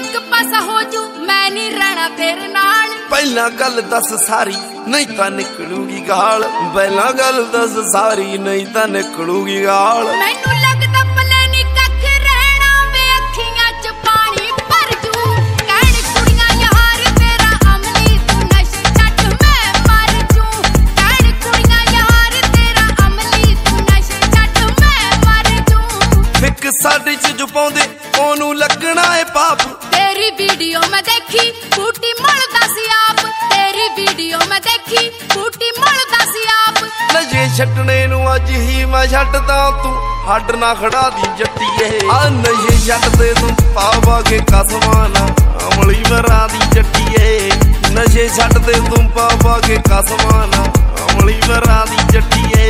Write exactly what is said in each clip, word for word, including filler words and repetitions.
एक पासा हो जू मैं नहीं रहना तेरे नाल। पहला गल दस सारी नहीं तां निकलूगी गाल, पहला गल दस सारी नहीं तां निकलूगी गाल। मैनू लगदा पले नी कख रहना वे अखियां च पानी भर जू। कहण कुड़ियां यार तेरा अमली तू नशे छड्ड मैं मर जू। कहण कुड़ियां यार तेरा अमली तू नशे छड्ड मैं मर जू। फिक साडे च जो पाउंदे ओनू लगना है पाप। तेरी वीडियो मैं देखी बूटी मलदा सी आप। तेरी वीडियो मैं देखी बूटी मलदा सी आप। नशे छड्डने नू अज ही मैं छड्डदा तू हड्ड ना खड़ा दी जट्टीए। आ नशे छड्ड दे तू पावा के कसमाना अमली मरा दी जट्टीए। नशे छड्ड दे तू पावा के कसमाना अमली मरा दी जट्टीए।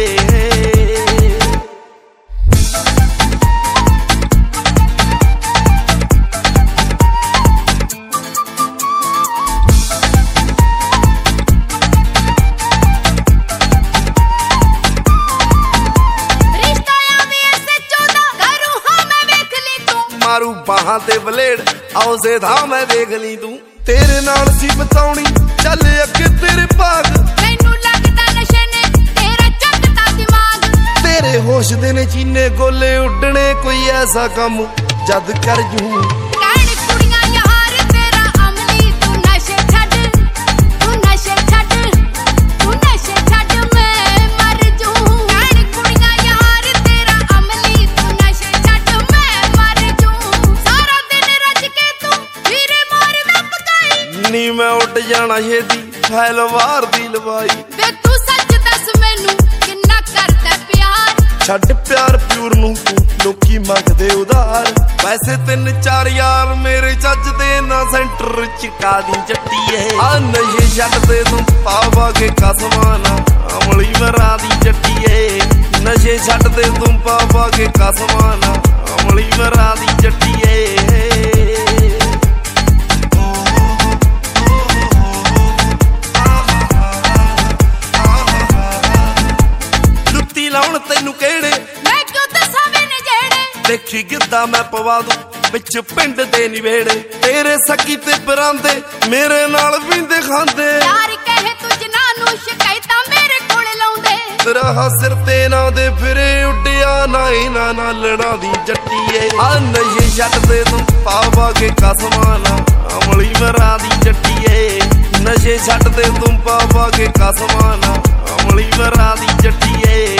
मारू बाहां ते बलेड आओ से था मैं देख ली तू। तेरे नाल सी बचाउणी चल अगे तेरे भाग। मैनू लगदा नशे ने तेरा चकता दिमाग। तेरे होश दे ने चीने गोले उड्डने कोई ऐसा कम जद कर जू। कहण कुड़ियां यार तेरा अमली तू नशे छड्ड तू नशे छड्ड तू नशे छड्ड मैं मर जू। कहण कुड़ियां यार तेरा अमली तू नशे छड्ड मैं मर जू। सारा दिन रज के तू फिरे मार मैं पकाई। नी मैं उड़ जाना छेती फैलवार दी लवाई। वे तू सच दस मैनू किन्ना करदा प्यार। छड्ड प्यार प्यूर नू तू लोकी मंगदे उधार। पैसे तीन चार यार मेरे चज दे ना सेंटर चिका दी जट्टीए। आ नशे छड्ड दे तू पावा के कसमाना अमली मरा दी जट्टीए। नशे छड्ड दे तू पावा के कसमाना अमली मरा दी जट्टीए। लुत्ती लाउण तैनू केड़े मैं क्यों दसां वे नजेड़े। देखी गिद्दा मैं पवा दूं विच पिंड दे निवेड़े। तेरे सकी ते परांदे मेरे नाल पींदे खांदे। यार कहे तू जनानू शिकायतां मेरे कोल लाउंदे। तेरा सिर ते ना दे फिरे उड्डिया ना इना ना लड़ा दी जट्टीए। आ नशे छड्ड दे तू पावा के कसमाना अमली मरा दी जट्टीए। नशे छड्ड दे तू पावा के कसमाना अमली मरा दी जट्टीए।